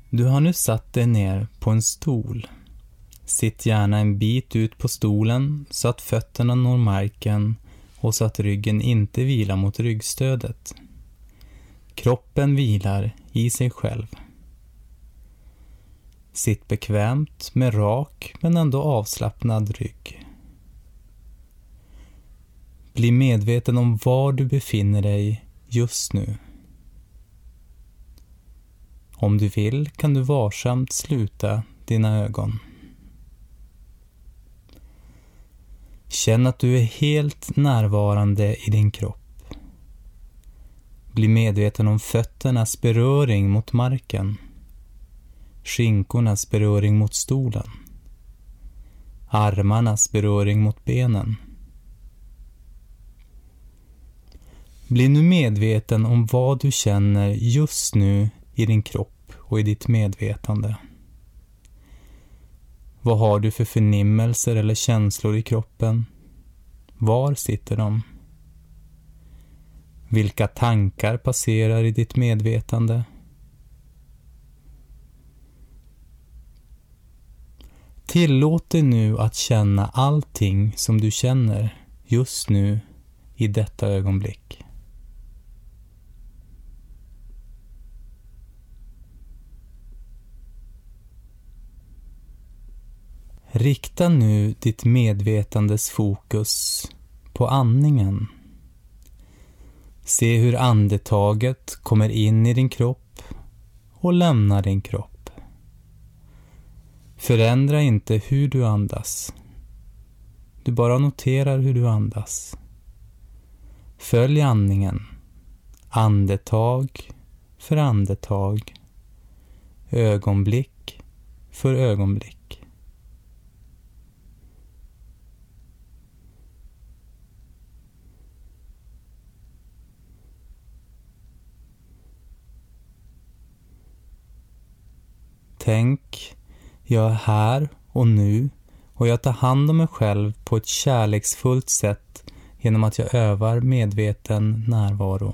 Du har nu satt dig ner på en stol. Sitt gärna en bit ut på stolen så att fötterna når marken och så att ryggen inte vilar mot ryggstödet. Kroppen vilar i sig själv. Sitt bekvämt med rak men ändå avslappnad rygg. Bli medveten om var du befinner dig just nu. Om du vill kan du varsamt sluta dina ögon. Känn att du är helt närvarande i din kropp. Bli medveten om fötternas beröring mot marken. Skinkornas beröring mot stolen. Armarnas beröring mot benen. Bli nu medveten om vad du känner just nu i din kropp och i ditt medvetande. Vad har du för förnimmelser eller känslor i kroppen? Var sitter de? Vilka tankar passerar i ditt medvetande? Tillåt dig nu att känna allting som du känner just nu i detta ögonblick. Rikta nu ditt medvetandes fokus på andningen. Se hur andetaget kommer in i din kropp och lämnar din kropp. Förändra inte hur du andas. Du bara noterar hur du andas. Följ andningen. Andetag för andetag. Ögonblick för ögonblick. Tänk, jag är här och nu och jag tar hand om mig själv på ett kärleksfullt sätt genom att jag övar medveten närvaro.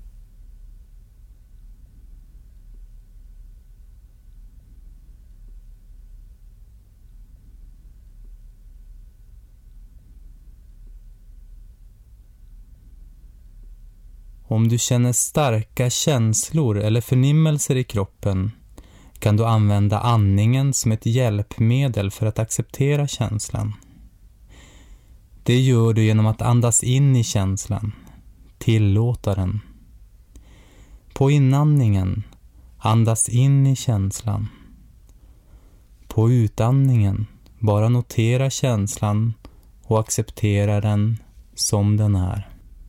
Om du känner starka känslor eller förnimmelser i kroppen kan du använda andningen som ett hjälpmedel för att acceptera känslan. Det gör du genom att andas in i känslan, tillåta den. På inandningen, andas in i känslan. På utandningen, bara notera känslan och acceptera den som den är.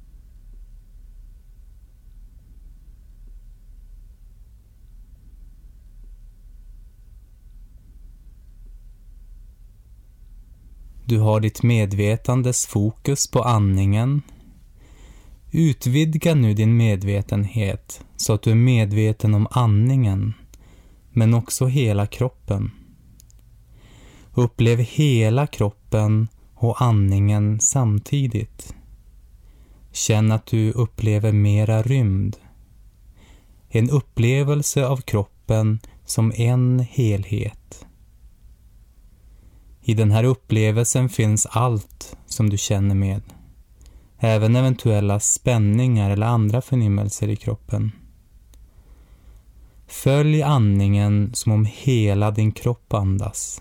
Du har ditt medvetandes fokus på andningen. Utvidga nu din medvetenhet så att du är medveten om andningen, men också hela kroppen. Upplev hela kroppen och andningen samtidigt. Känn att du upplever mera rymd. En upplevelse av kroppen som en helhet. I den här upplevelsen finns allt som du känner med. Även eventuella spänningar eller andra förnimmelser i kroppen. Följ andningen som om hela din kropp andas.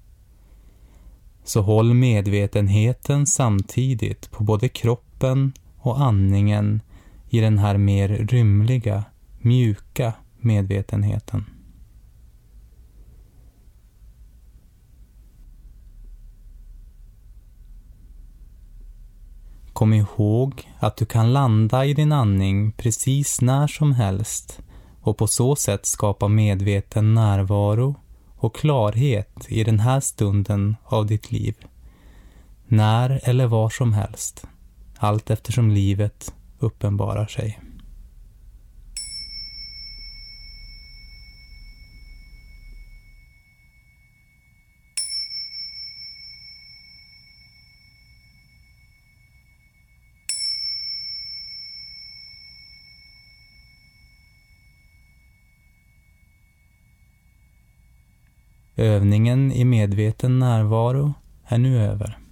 Så håll medvetenheten samtidigt på både kroppen och andningen i den här mer rymliga, mjuka medvetenheten. Kom ihåg att du kan landa i din andning precis när som helst och på så sätt skapa medveten närvaro och klarhet i den här stunden av ditt liv. När eller var som helst, allt eftersom livet uppenbarar sig. Övningen i medveten närvaro är nu över.